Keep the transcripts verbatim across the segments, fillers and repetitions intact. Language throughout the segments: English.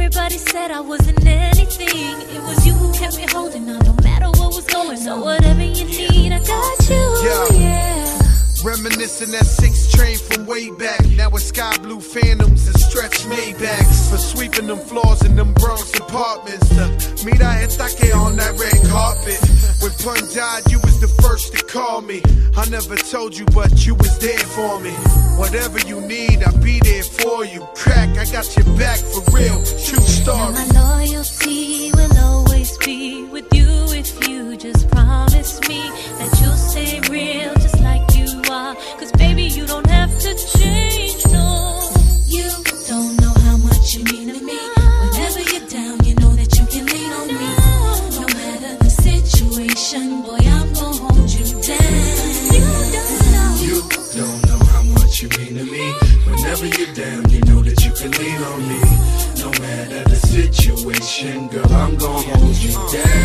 Everybody said I wasn't anything. It was you who kept me holding on, no matter what was going on. So whatever you need, I got you. Yeah. Yeah. Reminiscing that six train from way back. Now it's sky blue phantoms and stretch Maybachs. For sweeping them floors in them Bronx apartments. To meet I estaque on that red carpet. When Pun died, you was the first to call me. I never told you, but you was there for me. Whatever you need, I'll be there for you. Crack, I got your back for real. True story. Now my loyalty will always be with you if you just promise me that you'll stay real just like you are. Cause baby, you don't have to change, no. You don't know how much you mean to me. Whenever you're down, you know that you can lean on me. No matter the situation, boy, I'm gonna hold you down. You don't know. You don't know how much you mean to me. Whenever you're down, you know that you can lean on me. No matter the situation, girl, I'm gonna hold you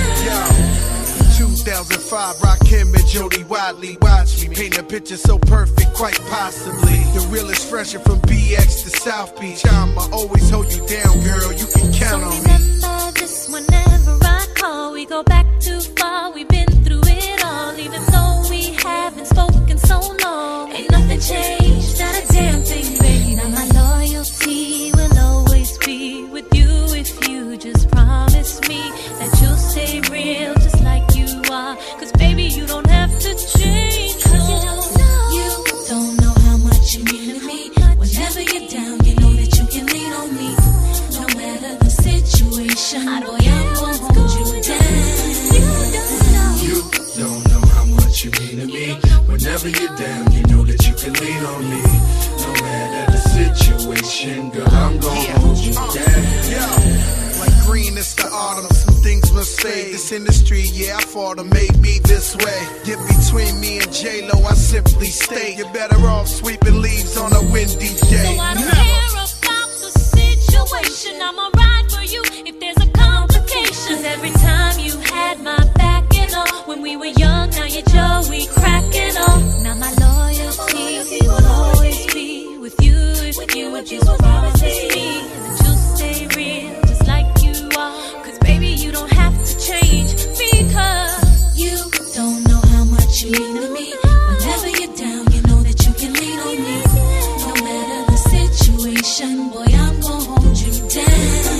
down. two thousand five, Rakim and Jody Wadley. Watch me paint a picture so perfect, quite possibly. The realest fresher from B X to South Beach. I'ma always hold you down, girl. You can count on me. Remember this whenever I call. We go back too far. We've been through it all. Even though we haven't spoken so long, ain't nothing changed, not a damn thing, baby. Now my loyalty will always be with you if you just promise me that you'll stay real just like you are. Cause baby, you don't have to change. Cause you don't know. You don't know how much you mean to me. Whenever you're down, you know that you can lean on me. No matter the situation, boy, I'm gonna hold you down. You don't know. You don't know how much you mean to me. Whenever you're down, you know that you can lean on me. No matter the situation, girl, I'm gonna hold you down. Yeah. Like green, it's the autumn. Some things must say. This industry, yeah, I fought to make me this way. Get between me and J-Lo, I simply state you're better off sweeping leaves on a windy day. So I don't care about the situation. I'ma ride for you if there's a complication. Cause every time you had my back and all. When we were young, now you're Joey cracking on. Now my loyalty will always be with you if you would just promise me that you'll stay real just like you are. Cause baby, you don't have to change because you don't know how much you mean to me. Whenever you're down, you know that you can lean on me. No matter the situation, boy, I'm gonna hold you down.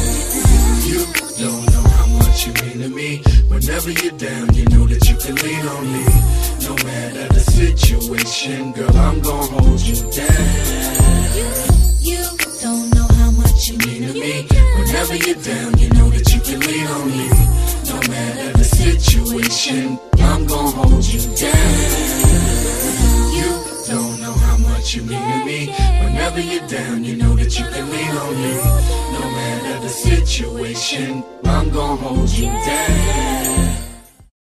You don't know how much you mean to me. Whenever you're down, you know that you can lean on me. No matter the situation, girl, I'm gonna hold you down. You, you don't know how much you mean to me. Whenever you're down, you know that you can lean on me. No matter the situation, I'm gonna hold you down. You don't know how much you mean to me. Whenever you're down, you know that you can lean on me. No matter the situation, I'm gonna hold you down.